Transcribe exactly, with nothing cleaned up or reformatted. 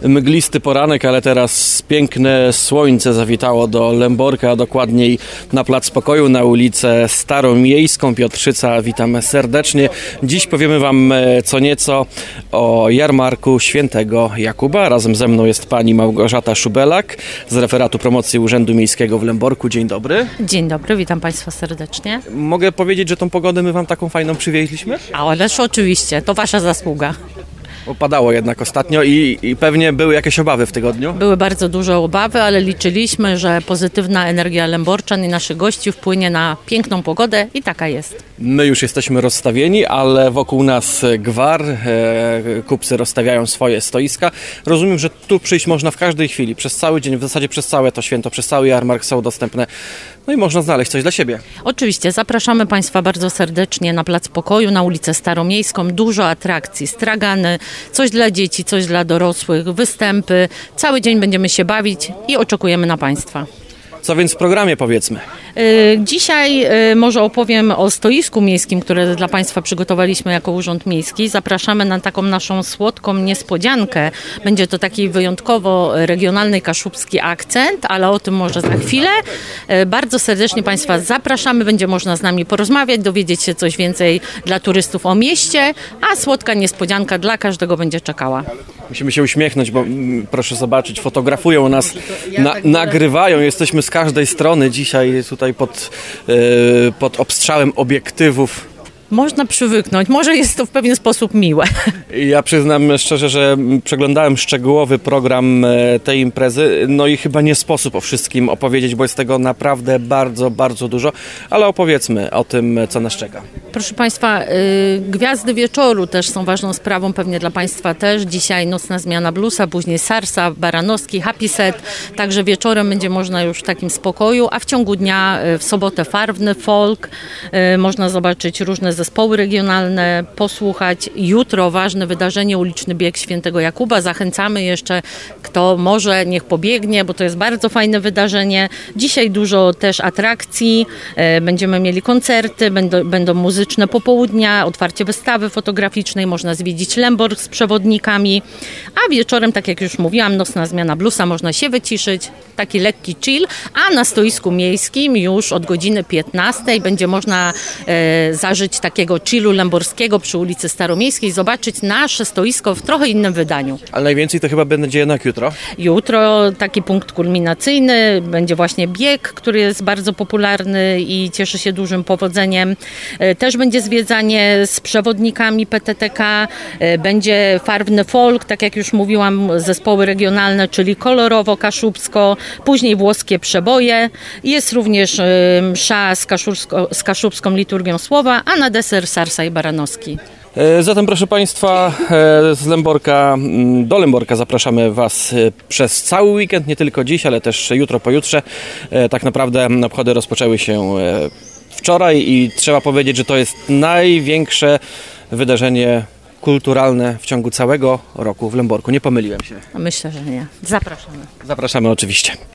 mglisty poranek, ale teraz piękne słońce zawitało do Lęborka, a dokładniej na Plac Pokoju, na ulicę Staromiejską. Piotrzyca, witamy serdecznie. Dziś powiemy Wam co nieco o jarmarku Świętego Jakuba. Razem ze mną jest pani Małgorzata Szubelak z referatu promocji Urzędu Miejskiego w Lęborku. Dzień dobry. Dzień dobry, witam Państwa serdecznie. Mogę powiedzieć, że tą pogodę my Wam taką fajną przywieźliśmy? A ależ oczywiście, to Wasza zasługa. Bo padało jednak ostatnio i, i pewnie były jakieś obawy w tygodniu. Były bardzo duże obawy, ale liczyliśmy, że pozytywna energia Lęborczan i naszych gości wpłynie na piękną pogodę i taka jest. My już jesteśmy rozstawieni, ale wokół nas gwar, e, kupcy rozstawiają swoje stoiska. Rozumiem, że tu przyjść można w każdej chwili, przez cały dzień, w zasadzie przez całe to święto, przez cały jarmark są dostępne. No i można znaleźć coś dla siebie. Oczywiście, zapraszamy Państwa bardzo serdecznie na Plac Pokoju, na ulicę Staromiejską. Dużo atrakcji, stragany, coś dla dzieci, coś dla dorosłych, występy. Cały dzień będziemy się bawić i oczekujemy na Państwa. Co więc w programie, powiedzmy? Dzisiaj może opowiem o stoisku miejskim, które dla Państwa przygotowaliśmy jako Urząd Miejski. Zapraszamy na taką naszą słodką niespodziankę. Będzie to taki wyjątkowo regionalny kaszubski akcent, ale o tym może za chwilę. Bardzo serdecznie Państwa zapraszamy. Będzie można z nami porozmawiać, dowiedzieć się coś więcej dla turystów o mieście, a słodka niespodzianka dla każdego będzie czekała. Musimy się uśmiechnąć, bo mm, proszę zobaczyć, fotografują nas, na, nagrywają. Jesteśmy z każdej strony dzisiaj tutaj pod, yy, pod obstrzałem obiektywów. Można przywyknąć, może jest to w pewien sposób miłe. Ja przyznam szczerze, że przeglądałem szczegółowy program tej imprezy, no i chyba nie sposób o wszystkim opowiedzieć, bo jest tego naprawdę bardzo, bardzo dużo, ale opowiedzmy o tym, co nas czeka. Proszę Państwa, y, gwiazdy wieczoru też są ważną sprawą, pewnie dla Państwa też. Dzisiaj nocna zmiana bluesa, później Sarsa, Baranowski, Happy Set, także wieczorem będzie można już w takim spokoju, a w ciągu dnia y, w sobotę Farwny Folk, y, można zobaczyć różne zespoły regionalne, posłuchać. Jutro ważne wydarzenie, uliczny bieg Świętego Jakuba. Zachęcamy jeszcze, kto może, niech pobiegnie, bo to jest bardzo fajne wydarzenie. Dzisiaj dużo też atrakcji, będziemy mieli koncerty, będą, będą muzyczne popołudnia, otwarcie wystawy fotograficznej, można zwiedzić Lęborg z przewodnikami, a wieczorem, tak jak już mówiłam, nocna zmiana bluesa, można się wyciszyć, taki lekki chill, a na stoisku miejskim już od godziny piętnastej będzie można e, zażyć takiego chillu lęborskiego przy ulicy Staromiejskiej, zobaczyć nasze stoisko w trochę innym wydaniu. Ale najwięcej to chyba będzie jednak jutro. Jutro taki punkt kulminacyjny, będzie właśnie bieg, który jest bardzo popularny i cieszy się dużym powodzeniem. Też będzie zwiedzanie z przewodnikami P T T K, będzie Farwny Folk, tak jak już mówiłam, zespoły regionalne, czyli kolorowo, kaszubsko, później włoskie przeboje. Jest również msza z, kaszubsko, z kaszubską liturgią słowa, a na deser Sarsa i Baranowski. Zatem proszę Państwa, z Lęborka do Lęborka zapraszamy Was przez cały weekend, nie tylko dziś, ale też jutro, pojutrze. Tak naprawdę obchody rozpoczęły się wczoraj i trzeba powiedzieć, że to jest największe wydarzenie kulturalne w ciągu całego roku w Lęborku. Nie pomyliłem się. Myślę, że nie. Zapraszamy. Zapraszamy oczywiście.